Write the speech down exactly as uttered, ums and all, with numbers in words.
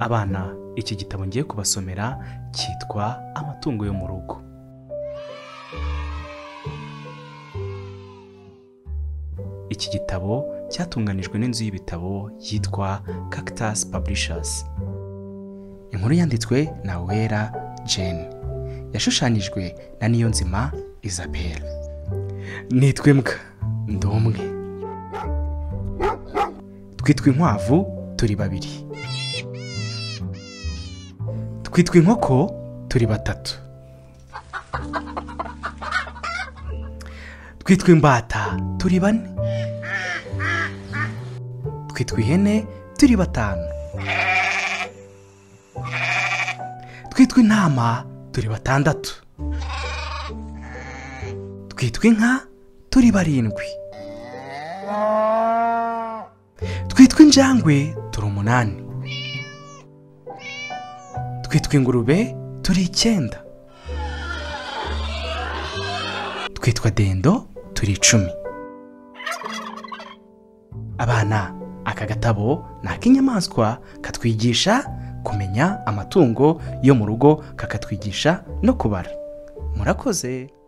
Abana, iki gitabo ngiye kubasomera cyitwa Amatungo yo mu rugo. Iki gitabo cyatunganijwe n'inzu y'ibitabo yitwa Cactus Publishers. Inkuru yanditswe na Uwera Jane, yashushanyijwe na Niyonzima Isabelle. Nitwa imbwa, ndi umwe. Twitwa inkwavu, turi babiri. Twitwa inkoko, turi batatu. Twitwa imbata, turi bane. Twitwa ihene, turi batanu. Twitwa intama, turi batandatu. Twitwa inka, turi barindwi. Twitwa injangwe, turi umunani. Twitwa ingurube, turi icyenda. Twitwa dendo, turi icumi. Abana, aka gatabo ni ak'inyamaswa katwigisha kumenya amatungo yo mu rugo, kakatwigisha no kubara. Murakoze.